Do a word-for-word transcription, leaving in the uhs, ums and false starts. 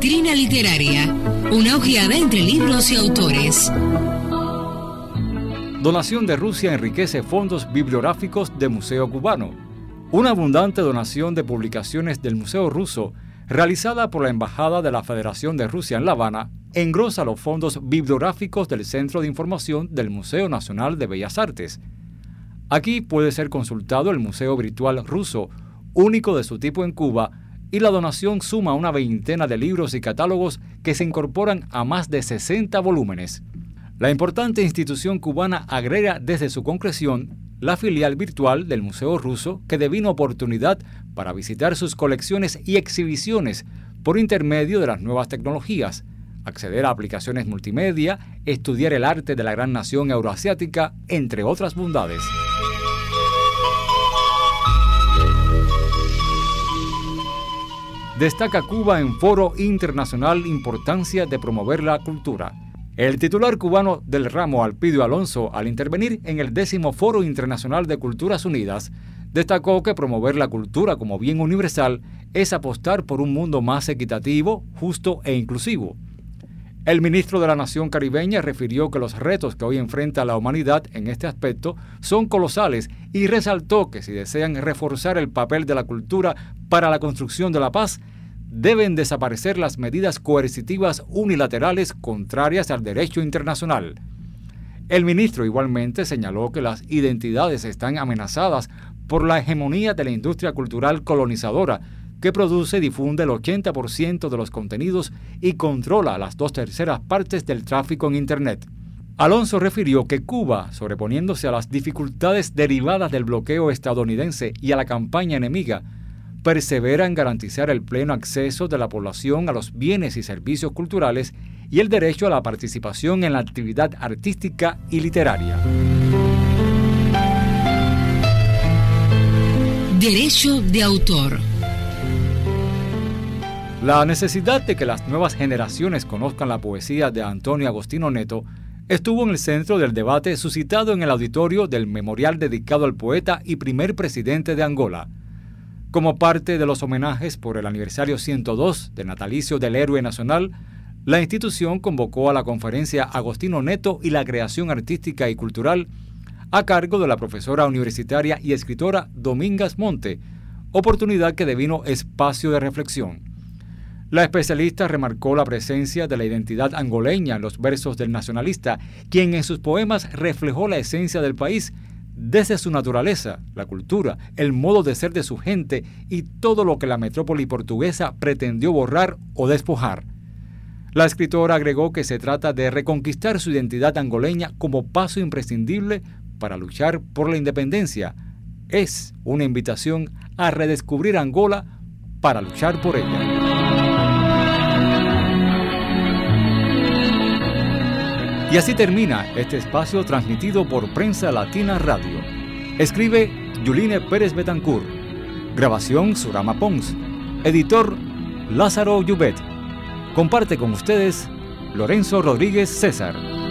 Vitrina Literaria, una ojeada entre libros y autores. Donación de Rusia enriquece fondos bibliográficos de Museo Cubano. Una abundante donación de publicaciones del Museo Ruso, realizada por la Embajada de la Federación de Rusia en La Habana, engrosa los fondos bibliográficos del Centro de Información del Museo Nacional de Bellas Artes. Aquí puede ser consultado el Museo Virtual Ruso, único de su tipo en Cuba, y la donación suma una veintena de libros y catálogos que se incorporan a más de sesenta volúmenes. La importante institución cubana agrega desde su concreción la filial virtual del Museo Ruso, que devino oportunidad para visitar sus colecciones y exhibiciones por intermedio de las nuevas tecnologías, acceder a aplicaciones multimedia, estudiar el arte de la gran nación euroasiática, entre otras bondades. Destaca Cuba en Foro Internacional Importancia de promover la cultura. El titular cubano del ramo, Alpidio Alonso, al intervenir en el décimo Foro Internacional de Culturas Unidas, destacó que promover la cultura como bien universal es apostar por un mundo más equitativo, justo e inclusivo. El ministro de la Nación Caribeña refirió que los retos que hoy enfrenta la humanidad en este aspecto son colosales y resaltó que si desean reforzar el papel de la cultura para la construcción de la paz, deben desaparecer las medidas coercitivas unilaterales contrarias al derecho internacional. El ministro igualmente señaló que las identidades están amenazadas por la hegemonía de la industria cultural colonizadora, que produce y difunde el ochenta por ciento de los contenidos y controla las dos terceras partes del tráfico en Internet. Alonso refirió que Cuba, sobreponiéndose a las dificultades derivadas del bloqueo estadounidense y a la campaña enemiga, persevera en garantizar el pleno acceso de la población a los bienes y servicios culturales y el derecho a la participación en la actividad artística y literaria. Derecho de autor. La necesidad de que las nuevas generaciones conozcan la poesía de Antonio Agostino Neto estuvo en el centro del debate suscitado en el auditorio del memorial dedicado al poeta y primer presidente de Angola. Como parte de los homenajes por el aniversario ciento dos del natalicio del héroe nacional, la institución convocó a la conferencia Agostino Neto y la creación artística y cultural a cargo de la profesora universitaria y escritora Domingas Monte, oportunidad que devino espacio de reflexión. La especialista remarcó la presencia de la identidad angoleña en los versos del nacionalista, quien en sus poemas reflejó la esencia del país desde su naturaleza, la cultura, el modo de ser de su gente y todo lo que la metrópoli portuguesa pretendió borrar o despojar. La escritora agregó que se trata de reconquistar su identidad angoleña como paso imprescindible para luchar por la independencia. Es una invitación a redescubrir Angola para luchar por ella. Y así termina este espacio transmitido por Prensa Latina Radio. Escribe Yuline Pérez Betancourt. Grabación Surama Pons. Editor Lázaro Llubet. Comparte con ustedes Lorenzo Rodríguez César.